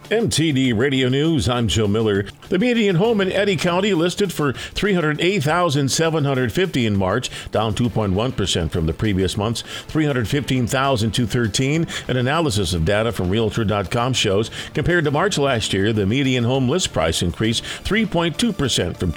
MTD Radio News, I'm Joe Miller. The median home in Eddy County listed for $308,750 in March, down 2.1% from the previous month's $315,213. An analysis of data from Realtor.com shows, compared to March last year, the median home list price increased 3.2% from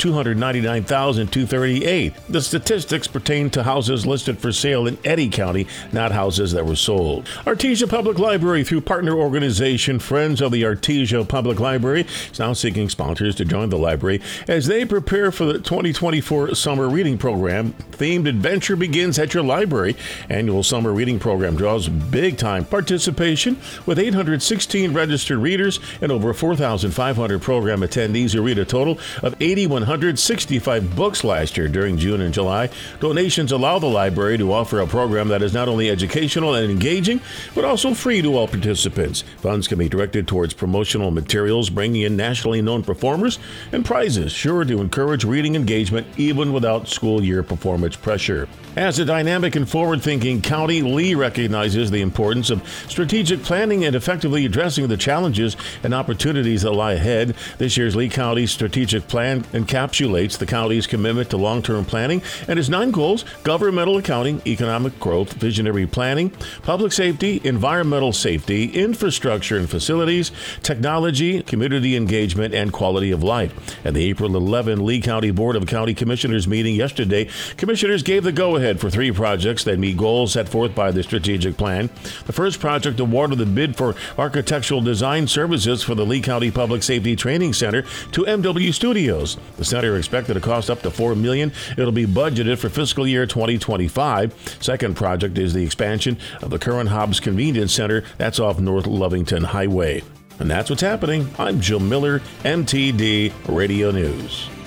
$299,238. The statistics pertain to houses listed for sale in Eddy County, not houses that were sold. Artesia Public Library, through partner organization Friends of the Artesia Public Library, is now seeking sponsors to join the library as they prepare for the 2024 summer reading program. Themed Adventure Begins at Your Library annual summer reading program draws big-time participation with 816 registered readers and over 4,500 program attendees who read a total of 8,165 books last year. During June and July, donations allow the library to offer a program that is not only educational and engaging, but also free to all participants. Funds can be directed towards promotional materials, bringing in nationally known performers, and prizes sure to encourage reading engagement even without school year performance pressure. As a dynamic and forward-thinking county, Lee recognizes the importance of strategic planning and effectively addressing the challenges and opportunities that lie ahead. This year's Lee County Strategic Plan encapsulates the county's commitment to long-term planning and its 9 goals: governmental accounting, economic growth, visionary planning, public safety, environmental safety, infrastructure and facilities, technology, community engagement, and quality of life. At the April 11 Lee County Board of County Commissioners meeting yesterday, commissioners gave the go-ahead for 3 projects that meet goals set forth by the strategic plan. The first project awarded the bid for architectural design services for the Lee County Public Safety Training Center to MW Studios. The center expected to cost up to $4 million. It'll be budgeted for fiscal year 2025. Second project is the expansion of the current Hobbs Convenience Center. That's off North Lovington Highway. And that's what's happening. I'm Joe Miller, MTD Radio News.